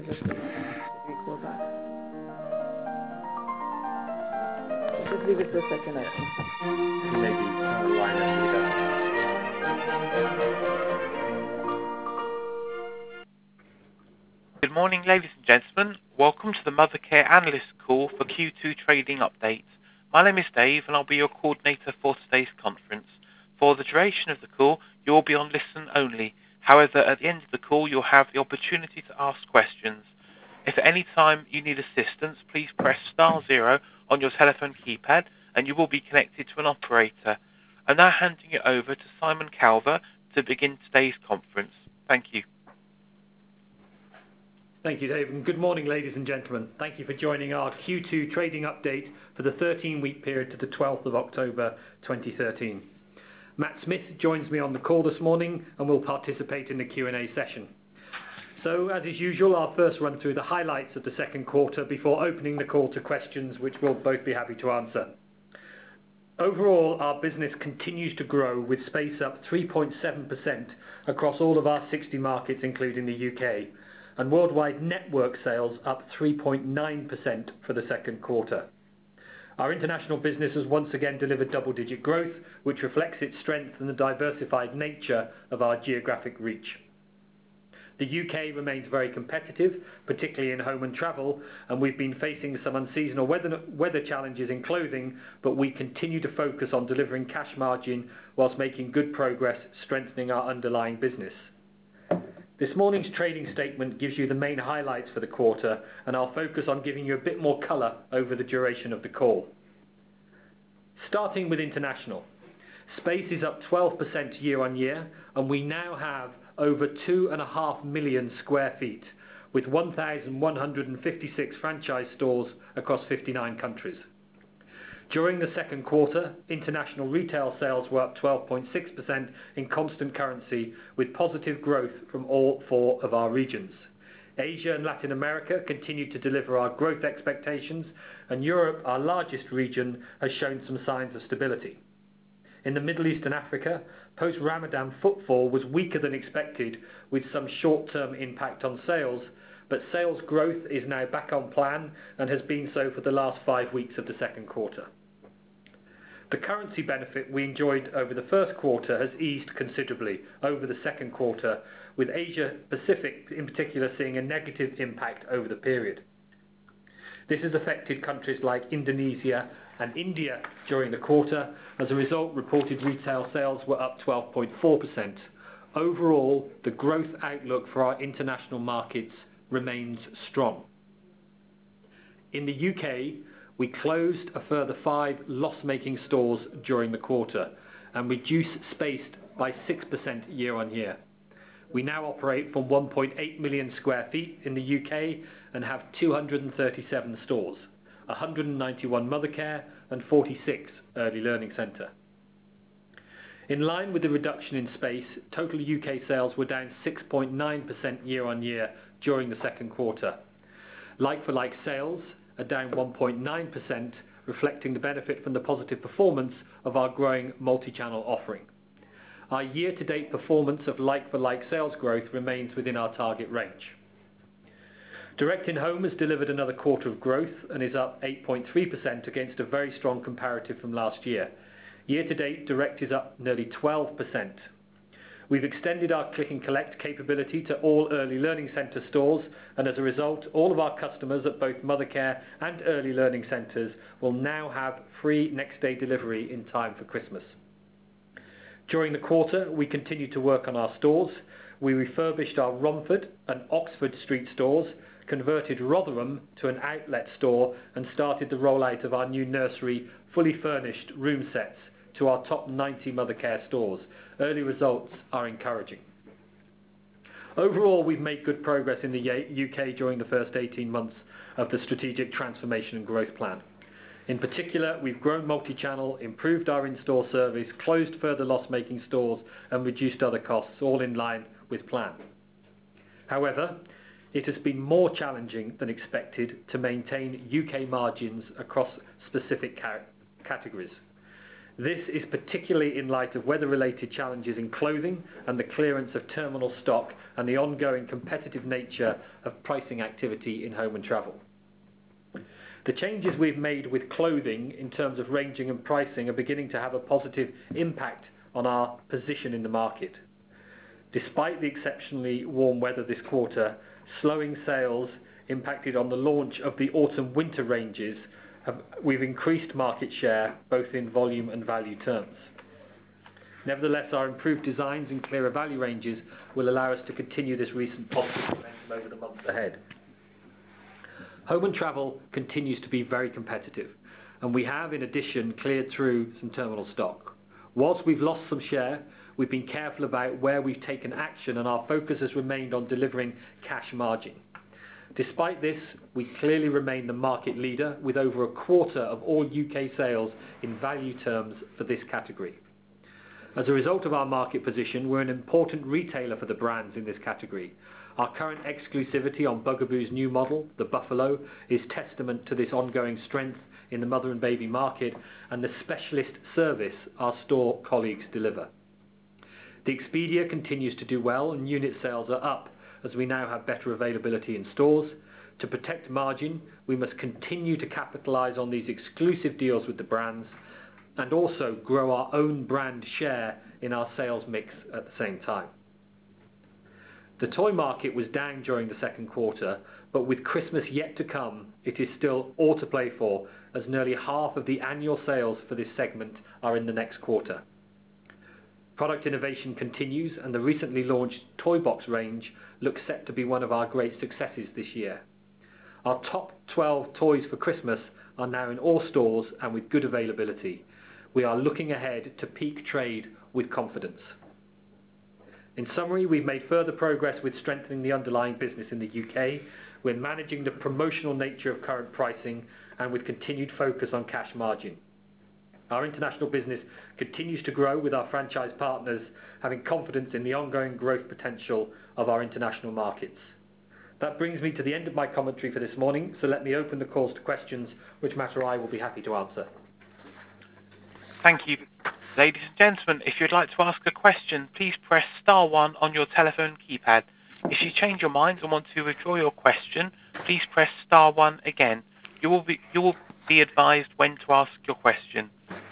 Just give me a call back. Just leave it for a second, I think. He may be trying to line up with Good morning, ladies and gentlemen. Welcome to the Mothercare Analyst Call for Q2 Trading Update. My name is Dave, and I'll be your coordinator for today's conference. For the duration of the call, you will be on listen only. However, at the end of the call, you'll have the opportunity to ask questions. If at any time you need assistance, please press *0 on your telephone keypad, and you will be connected to an operator. I'm now handing it over to Simon Calver to begin today's conference. Thank you. Thank you, Dave, and good morning, ladies and gentlemen. Thank you for joining our Q2 trading update for the 13-week period to the 12th of October 2013. Matt Smith joins me on the call this morning and will participate in the Q&A session. So, as is usual, I'll first run through the highlights of the second quarter before opening the call to questions, which we'll both be happy to answer. Overall, our business continues to grow, with space up 3.7% across all of our 60 markets, including the UK, and worldwide network sales up 3.9% for the second quarter. Our international business has once again delivered double-digit growth, which reflects its strength and the diversified nature of our geographic reach. The UK remains very competitive, particularly in home and travel, and we've been facing some unseasonal weather challenges in clothing, but we continue to focus on delivering cash margin whilst making good progress strengthening our underlying business. This morning's trading statement gives you the main highlights for the quarter, and I'll focus on giving you a bit more colour over the duration of the call. Starting with international. Space is up 12% year on year, and we now have over 2.5 million square feet, with 1,156 franchise stores across 59 countries. During the second quarter, international retail sales were up 12.6% in constant currency, with positive growth from all 4 of our regions. Asia and Latin America continued to deliver our growth expectations, and Europe, our largest region, has shown some signs of stability. In the Middle East and Africa, post-Ramadan footfall was weaker than expected, with some short-term impact on sales, but sales growth is now back on plan and has been so for the last 5 weeks of the second quarter. The currency benefit we enjoyed over the first quarter has eased considerably over the second quarter, with Asia Pacific in particular seeing a negative impact over the period. This has affected countries like Indonesia and India during the quarter. As a result, reported retail sales were up 12.4%. Overall, the growth outlook for our international markets remains strong. In the UK, we closed a further 5 loss-making stores during the quarter and reduced space by 6% year on year. We now operate from 1.8 million square feet in the UK and have 237 stores, 191 Mothercare and 46 Early Learning Centre. In line with the reduction in space, total UK sales were down 6.9% year on year during the second quarter. Like-for-like sales are down 1.9%, reflecting the benefit from the positive performance of our growing multi-channel offering. Our year-to-date performance of like-for-like sales growth remains within our target range. Direct in Home has delivered another quarter of growth and is up 8.3% against a very strong comparative from last year. Year-to-date, Direct is up nearly 12%. We've extended our click and collect capability to all Early Learning Centre stores, and as a result, all of our customers at both Mothercare and Early Learning Centres will now have free next-day delivery in time for Christmas. During the quarter, we continued to work on our stores. We refurbished our Romford and Oxford Street stores, converted Rotherham to an outlet store, and started the rollout of our new nursery fully furnished room sets to our top 90 Mothercare stores. Early results are encouraging. Overall, we've made good progress in the UK during the first 18 months of the strategic transformation and growth plan. In particular, we've grown multi-channel, improved our in-store service, closed further loss-making stores, and reduced other costs, all in line with plan. However, it has been more challenging than expected to maintain UK margins across specific categories. This is particularly in light of weather-related challenges in clothing and the clearance of terminal stock and the ongoing competitive nature of pricing activity in home and travel. The changes we've made with clothing in terms of ranging and pricing are beginning to have a positive impact on our position in the market. Despite the exceptionally warm weather this quarter, slowing sales impacted on the launch of the autumn-winter ranges. We've increased market share both in volume and value terms. Nevertheless, our improved designs and clearer value ranges will allow us to continue this recent positive momentum over the months ahead. Home and travel continues to be very competitive, and we have, in addition, cleared through some terminal stock. Whilst we've lost some share, we've been careful about where we've taken action, and our focus has remained on delivering cash margin. Despite this, we clearly remain the market leader with over a quarter of all UK sales in value terms for this category. As a result of our market position, we're an important retailer for the brands in this category. Our current exclusivity on Bugaboo's new model, the Buffalo, is testament to this ongoing strength in the mother and baby market and the specialist service our store colleagues deliver. The Expedia continues to do well and unit sales are up as we now have better availability in stores. To protect margin, we must continue to capitalise on these exclusive deals with the brands and also grow our own brand share in our sales mix at the same time. The toy market was down during the second quarter, but with Christmas yet to come, it is still all to play for, as nearly half of the annual sales for this segment are in the next quarter. Product innovation continues, and the recently launched Toy Box range looks set to be one of our great successes this year. Our top 12 toys for Christmas are now in all stores and with good availability. We are looking ahead to peak trade with confidence. In summary, we've made further progress with strengthening the underlying business in the UK. We're managing the promotional nature of current pricing and with continued focus on cash margin. Our international business continues to grow with our franchise partners, having confidence in the ongoing growth potential of our international markets. That brings me to the end of my commentary for this morning, so let me open the calls to questions, which Matt or I will be happy to answer. Thank you. Ladies and gentlemen, if you'd like to ask a question, please press star 1 on your telephone keypad. If you change your mind and want to withdraw your question, please press star 1 again. You will be advised when to ask your question.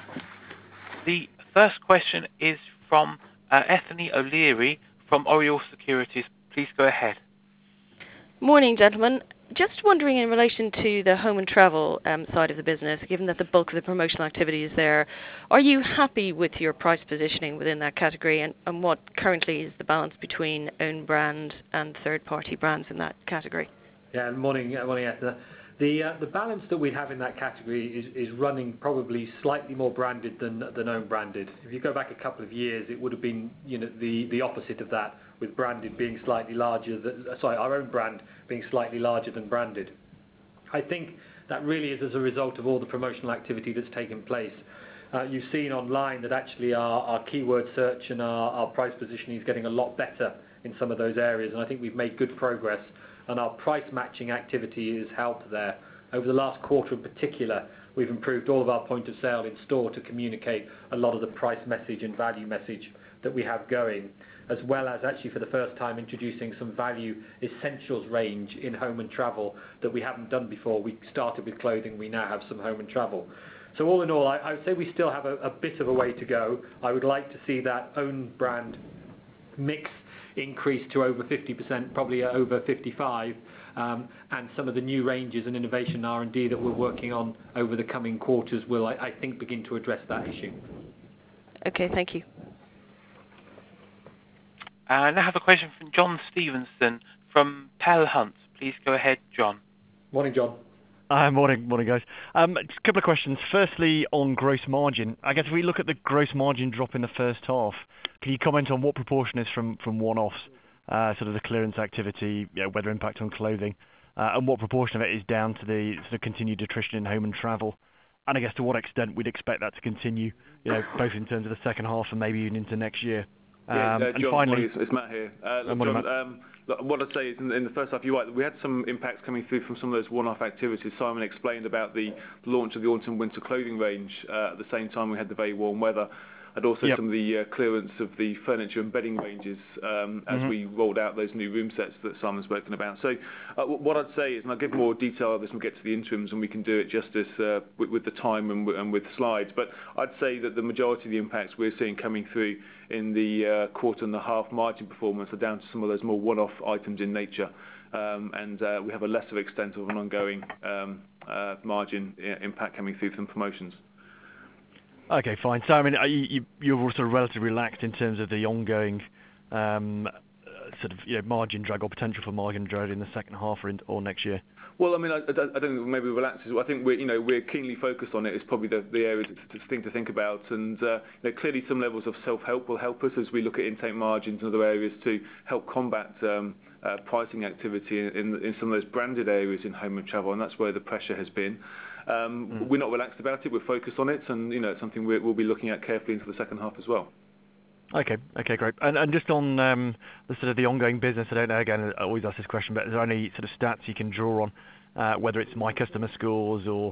The first question is from Ethany O'Leary from Oriel Securities. Please go ahead. Morning, gentlemen. Just wondering in relation to the home and travel side of the business, given that the bulk of the promotional activity is there, are you happy with your price positioning within that category, and what currently is the balance between own brand and third-party brands in that category? Yeah, morning, Ethna. The balance that we have in that category is running probably slightly more branded than own branded. If you go back a couple of years, it would have been the opposite of that, with branded being slightly larger our own brand being slightly larger than branded. I think that really is as a result of all the promotional activity that's taken place. You've seen online that actually our keyword search and our price positioning is getting a lot better in some of those areas, and I think we've made good progress, and our price matching activity has helped there. Over the last quarter in particular, we've improved all of our point of sale in store to communicate a lot of the price message and value message that we have going, as well as actually for the first time introducing some value essentials range in home and travel that we haven't done before. We started with clothing, we now have some home and travel. So all in all, I would say we still have a bit of a way to go. I would like to see that own brand mix increase to over 50%, probably over 55%, and some of the new ranges and innovation R&D that we're working on over the coming quarters will, I think, begin to address that issue. Okay, thank you. I now have a question from John Stevenson from Pell Hunt. Please go ahead, John. Morning, John. Morning, guys. Just a couple of questions. Firstly, on gross margin. I guess if we look at the gross margin drop in the first half, can you comment on what proportion is from one-offs, sort of the clearance activity, weather impact on clothing, and what proportion of it is down to the sort of continued attrition in home and travel? And I guess to what extent we'd expect that to continue, both in terms of the second half and maybe even into next year. And John, finally, morning, it's Matt here. Look, morning, John, look, what I'd say is in the first half, you're right, we had some impacts coming through from some of those one-off activities. Simon explained about the launch of the autumn-winter clothing range. At the same time, we had the very warm weather. And also some of the clearance of the furniture and bedding ranges as we rolled out those new room sets that Simon's spoken about. So what I'd say is, and I'll give more detail of this when we get to the interims and we can do it justice with the time and with slides, but I'd say that the majority of the impacts we're seeing coming through in the quarter and a half margin performance are down to some of those more one-off items in nature. And we have a lesser extent of an ongoing margin impact coming through from promotions. Okay, fine. So, I mean, you're also relatively relaxed in terms of the ongoing sort of margin drag or potential for margin drag in the second half or next year. Well, I mean, I don't think maybe relaxed. I think we're keenly focused on it. It's probably the area to think about, and clearly some levels of self-help will help us as we look at intake margins and other areas to help combat pricing activity in some of those branded areas in home and travel, and that's where the pressure has been. We're not relaxed about it. We're focused on it, and it's something we'll be looking at carefully into the second half as well. Okay, great. And just on the sort of the ongoing business, I don't know. Again, I always ask this question, but is there any sort of stats you can draw on, whether it's My Customer Scores or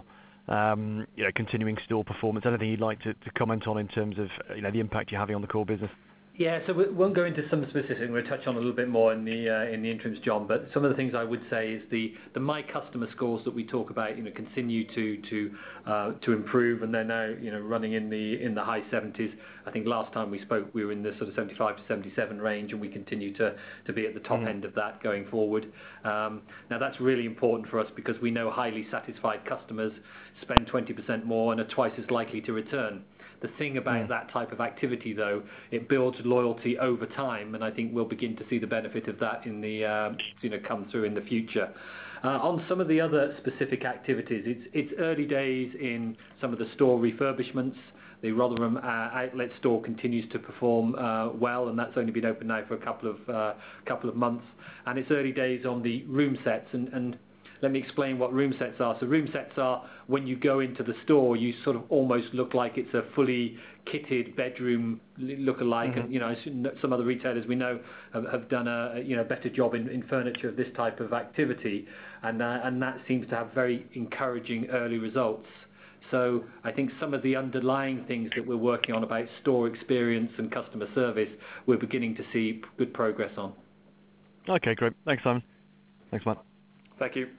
continuing store performance? Anything you'd like to comment on in terms of the impact you're having on the core business? Yeah, so we won't go into some specifics. We'll touch on a little bit more in the interims, John. But some of the things I would say is the My Customer Scores that we talk about, continue to improve, and they're now running in the high 70s. I think last time we spoke, we were in the sort of 75 to 77 range, and we continue to be at the top end of that going forward. Now that's really important for us because we know highly satisfied customers spend 20% more and are twice as likely to return. The thing about that type of activity, though, it builds loyalty over time, and I think we'll begin to see the benefit of that in the come through in the future. On some of the other specific activities, it's early days in some of the store refurbishments. The Rotherham outlet store continues to perform well, and that's only been open now for a couple of months. And it's early days on the room sets, and let me explain what room sets are. So room sets are when you go into the store, you sort of almost look like it's a fully kitted bedroom look-alike. And some other retailers we know have done a better job in furniture of this type of activity, and that seems to have very encouraging early results. So I think some of the underlying things that we're working on about store experience and customer service, we're beginning to see good progress on. Okay, great. Thanks, Simon. Thanks, Matt. Thank you.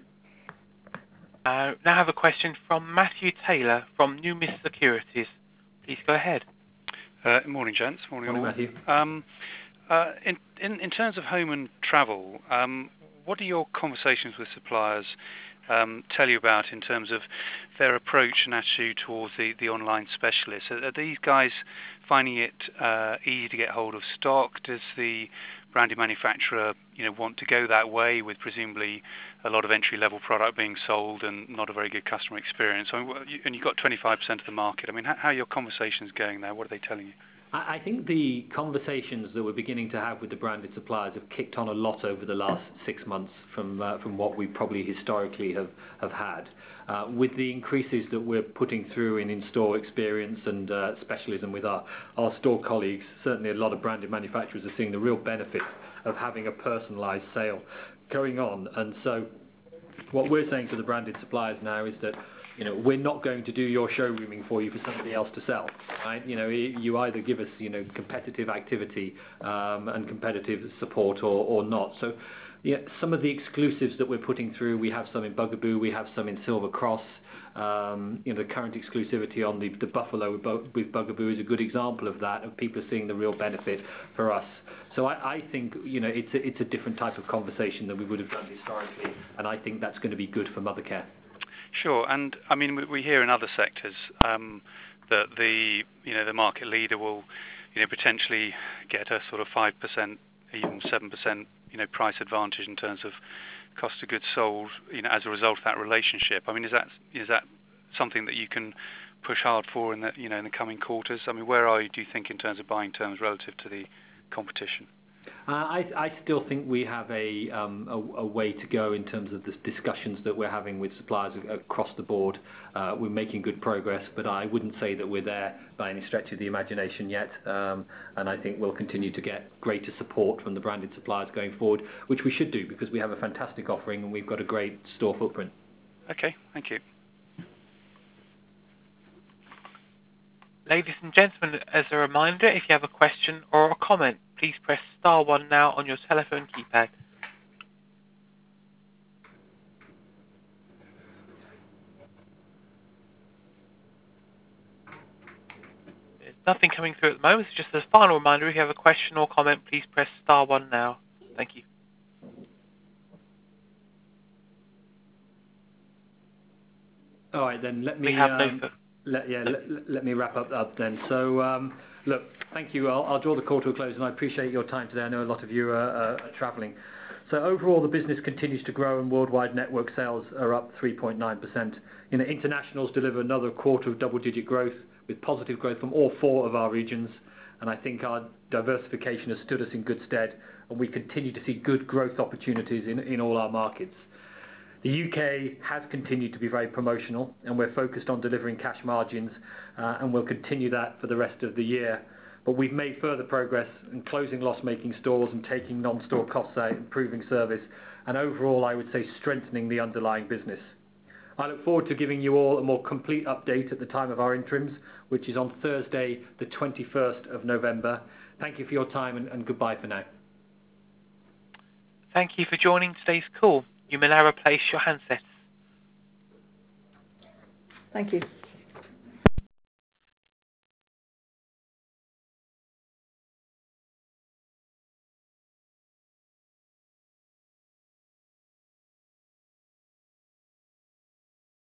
Now I have a question from Matthew Taylor from Numis Securities. Please go ahead. Morning, gents. Morning, Matthew. In terms of home and travel, what do your conversations with suppliers tell you about in terms of their approach and attitude towards the online specialists? Are these guys finding it easy to get hold of stock? Does the branded manufacturer want to go that way with presumably a lot of entry-level product being sold and not a very good customer experience? I mean, and you've got 25% of the market. I mean, how are your conversations going there? What are they telling you? I think the conversations that we're beginning to have with the branded suppliers have kicked on a lot over the last 6 months from what we probably historically have had. With the increases that we're putting through in in-store experience and specialism with our store colleagues, certainly a lot of branded manufacturers are seeing the real benefit of having a personalised sale going on. And so what we're saying to the branded suppliers now is that we're not going to do your showrooming for you for somebody else to sell. Right? You either give us competitive activity and competitive support or not. So some of the exclusives that we're putting through, we have some in Bugaboo, we have some in Silver Cross. The current exclusivity on the Buffalo with Bugaboo is a good example of that, of people seeing the real benefit for us. So I think it's a different type of conversation than we would have done historically, and I think that's going to be good for Mothercare. Sure, and I mean we hear in other sectors that the market leader will potentially get a sort of 5%, even 7% price advantage in terms of cost of goods sold as a result of that relationship. I mean, is that something that you can push hard for in the in the coming quarters? I mean, where are you, do you think, in terms of buying terms relative to the competition? I still think we have a way to go in terms of the discussions that we're having with suppliers across the board. We're making good progress, but I wouldn't say that we're there by any stretch of the imagination yet. And I think we'll continue to get greater support from the branded suppliers going forward, which we should do because we have a fantastic offering and we've got a great store footprint. Okay, thank you. Ladies and gentlemen, as a reminder, if you have a question or a comment, please press star 1 now on your telephone keypad. There's nothing coming through at the moment. It's just a final reminder, if you have a question or comment, please press star 1 now. Thank you. All right, then let me... We have no... Let me wrap up then. So, look, thank you. I'll draw the call to a close, and I appreciate your time today. I know a lot of you are travelling. So overall, the business continues to grow, and worldwide network sales are up 3.9%. Internationals deliver another quarter of double-digit growth, with positive growth from all 4 of our regions. And I think our diversification has stood us in good stead, and we continue to see good growth opportunities in all our markets. The UK has continued to be very promotional, and we're focused on delivering cash margins, and we'll continue that for the rest of the year. But we've made further progress in closing loss-making stores and taking non-store costs out, improving service, and overall, I would say, strengthening the underlying business. I look forward to giving you all a more complete update at the time of our interims, which is on Thursday, the 21st of November. Thank you for your time, and goodbye for now. Thank you for joining today's call. You may now replace your handsets. Thank you.